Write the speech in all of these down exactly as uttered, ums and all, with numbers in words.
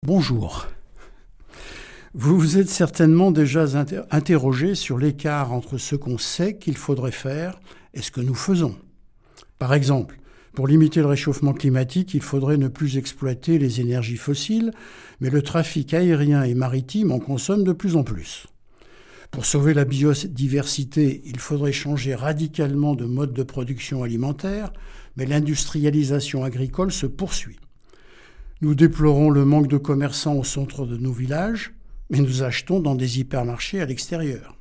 Bonjour. Vous vous êtes certainement déjà inter- interrogé sur l'écart entre ce qu'on sait qu'il faudrait faire et ce que nous faisons. Par exemple, pour limiter le réchauffement climatique, il faudrait ne plus exploiter les énergies fossiles, mais le trafic aérien et maritime en consomme de plus en plus. Pour sauver la biodiversité, il faudrait changer radicalement de mode de production alimentaire, mais l'industrialisation agricole se poursuit. Nous déplorons le manque de commerçants au centre de nos villages, mais nous achetons dans des hypermarchés à l'extérieur.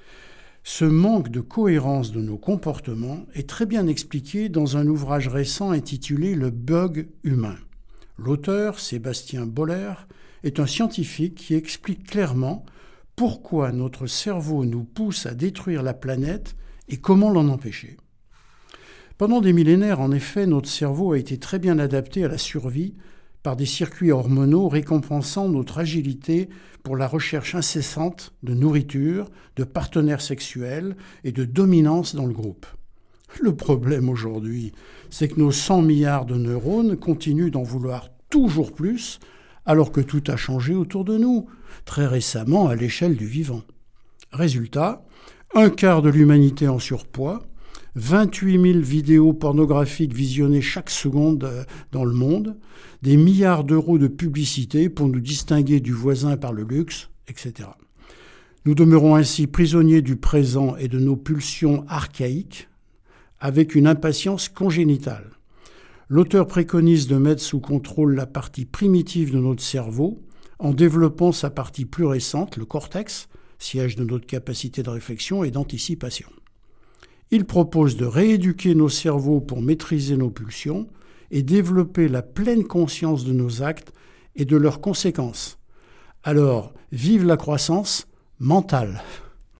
Ce manque de cohérence de nos comportements est très bien expliqué dans un ouvrage récent intitulé « Le bug humain ». L'auteur, Sébastien Boller, est un scientifique qui explique clairement pourquoi notre cerveau nous pousse à détruire la planète et comment l'en empêcher. Pendant des millénaires, en effet, notre cerveau a été très bien adapté à la survie par des circuits hormonaux récompensant notre agilité pour la recherche incessante de nourriture, de partenaires sexuels et de dominance dans le groupe. Le problème aujourd'hui, c'est que nos cent milliards de neurones continuent d'en vouloir toujours plus, alors que tout a changé autour de nous, très récemment à l'échelle du vivant. Résultat, un quart de l'humanité en surpoids, vingt-huit mille vidéos pornographiques visionnées chaque seconde dans le monde, des milliards d'euros de publicité pour nous distinguer du voisin par le luxe, et cetera. Nous demeurons ainsi prisonniers du présent et de nos pulsions archaïques, avec une impatience congénitale. L'auteur préconise de mettre sous contrôle la partie primitive de notre cerveau en développant sa partie plus récente, le cortex, siège de notre capacité de réflexion et d'anticipation. Il propose de rééduquer nos cerveaux pour maîtriser nos pulsions et développer la pleine conscience de nos actes et de leurs conséquences. Alors, vive la croissance mentale!